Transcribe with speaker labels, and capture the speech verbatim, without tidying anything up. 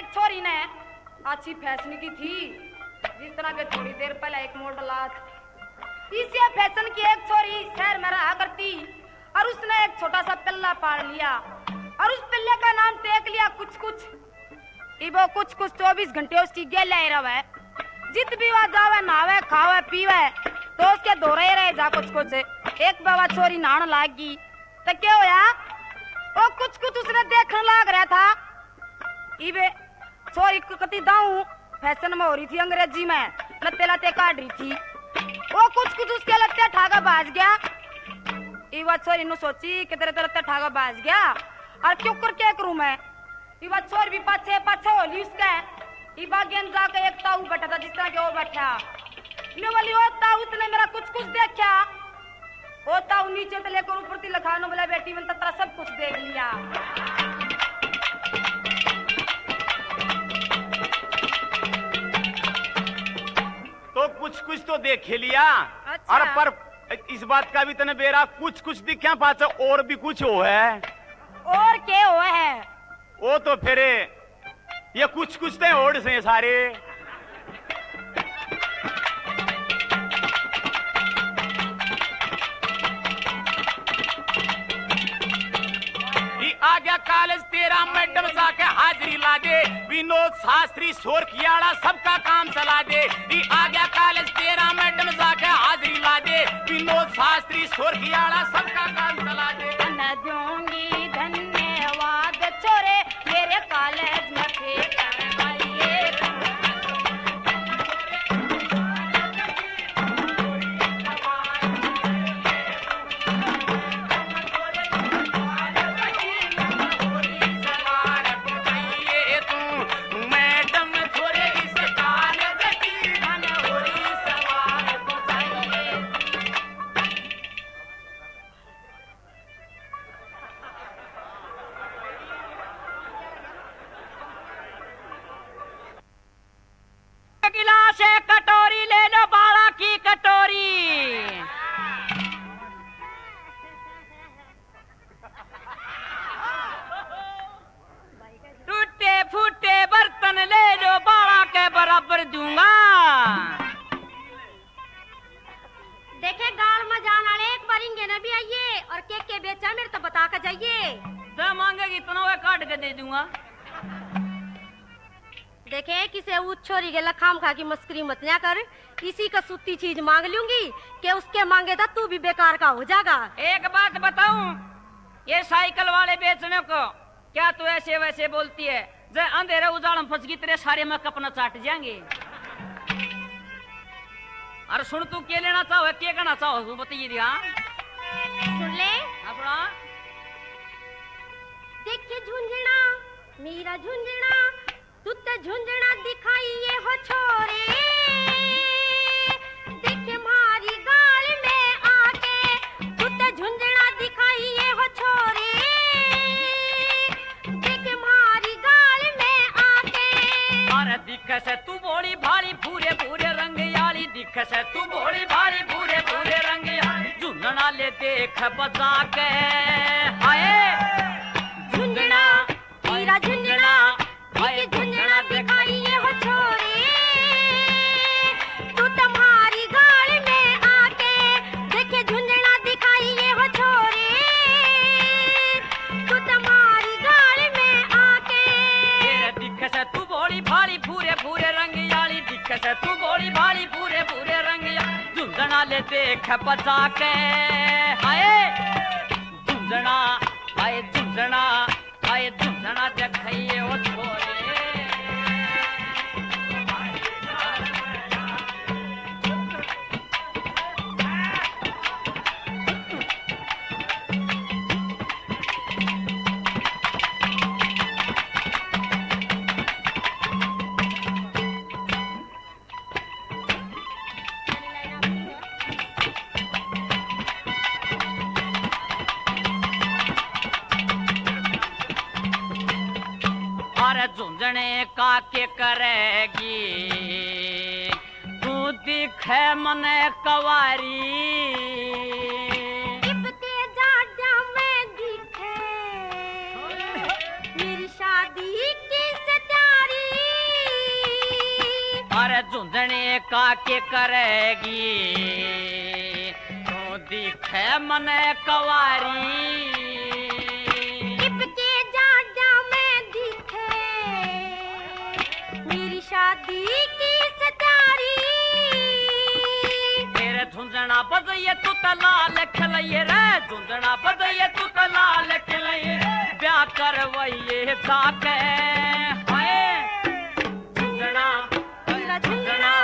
Speaker 1: एक छोरी ने अच्छी फैशन की थी, जिस तरह के थोड़ी देर पहले एक मॉडल आ इसी फैशन की एक छोरी शहर में रहा करती और उसने एक छोटा सा पिल्ला पाल लिया और उस पिल्ले का नाम टेक लिया कुछ कुछ। वो कुछ कुछ चौबीस घंटे उसकी गेले ही रहे, जित भी वह जावे नहावे खावे पीवे तो उसके दौरे ही रहे जा कुछ कुछ। एक बाबा छोरी नहाने लागी तो क्या होया, वो कुछ कुछ उसने देखने लाग रहा था। इबे छोरी कती दाऊ फैशन में हो रही थी, अंग्रेजी में लत्ते लत्ते काट रही थी। वो कुछ कुछ उसके लत्ते ठागा बाज गया। इवा छोरी नु सोची कि तेरे लत्ते ठागा बाज गया और क्यों कर क्या करूं मैं। इवा छोरी भी पाछे पाछे होली उसके। इबा गेंद जाके एक ताऊ बैठा था जिस तरह के वो बैठा। मैं बोली ओ ताऊ तूने मेरा कुछ कुछ देखा। ओ ताऊ नीचे से लेकर ऊपर तक लखानो बोला बेटी मैंने तेरा सब कुछ देख लिया।
Speaker 2: तो कुछ कुछ तो देख लिया। अच्छा। और पर इस बात का भी तने बेरा कुछ कुछ दिखा पाचा और भी कुछ हो है।
Speaker 1: और क्या हो है?
Speaker 2: वो तो फिर ये कुछ कुछ तो ओढ़ से सारे। आ गया कॉलेज तेरा मैडम जाके हाजिरी ला दे, विनोद शास्त्री शोर कियाड़ा सबका काम चला दे। आ गया कॉलेज तेरा मैडम जाके हाजिरी ला दे, विनोद शास्त्री शोर कियाड़ा सबका काम चला दे।
Speaker 1: न दूंगी धन्यवाद छोरे मेरे कॉलेज में फेंक कटोरी ले लो बाड़ा की कटोरी। टूटे फूटे बर्तन ले लो बाड़ा के बराबर दूंगा।
Speaker 3: देखे गाल में जान वाले एक बार इंगे न भी आइए और केक के बेचा मेरे तो बता कर जाइए।
Speaker 1: जो मांगेगी इतना वे काट के दे दूंगा।
Speaker 3: देखे किसे उस छोरी के लखाम खा की मस्करी मत ना कर। इसी का सूती चीज मांग लूंगी कि उसके मांगे था तू भी बेकार का हो जाएगा।
Speaker 1: एक बात बताऊं, ये साइकिल वाले बेचने को क्या तू ऐसे वैसे बोलती है? जब अंधेरे उजाड़ में फंस गई तेरे सारे में कपना चाट जाएंगे। अरे सुन तू क्या लेना चाहो क्या करना चाहो तू बताइए दिया।
Speaker 3: सुन ले
Speaker 1: अपना
Speaker 3: देखे झुंझुना मेरा झुंझुना तू तो झुंझुना दिखाइए हो छोरे। देखे मारी गाल में आके तू तो झुंझुना दिखाइए हो छोरे। देखे मारी गाल में आके
Speaker 1: अरे दिख से तू बोली भारी पूरे पूरे रंग याली। दिख से तू बोली भारी पूरे पूरे रंग याली। झुंझुना ले देख बजा के आए
Speaker 3: झुंझुना मेरा झुंझुना झुंझुना दिखाइए हो छोरे। तू तुम्हारी गाल में आके देखे झुंझुना दिखाइए हो छोरे। तू तुम्हारी गाल में आके
Speaker 1: दिख से तू बोली भारी पूरे पूरे रंग याली। दिख से तू बोली भारी पूरे पूरे रंग याली। झुंझुना ले देख बजा के आए झुंझुना आए झुंझुना आए झुंझुना दिखाइए हो छोरे। झुंझुने का के करेगी तू दिखे मने कवारी।
Speaker 3: इबके जाजा में दिखे मेरी शादी की सतारी।
Speaker 4: झुंझने का के करेगी तो दिखे मने कवारी
Speaker 3: के जा जा में दिखे मेरी शादी की सतारी
Speaker 4: तेरे झुंझना बजइए तू तलाल खलइए रे झुंझना बजइए तू तलाल खलइए ब्याह करवइए जाके हाय झुंझना
Speaker 3: झुंझना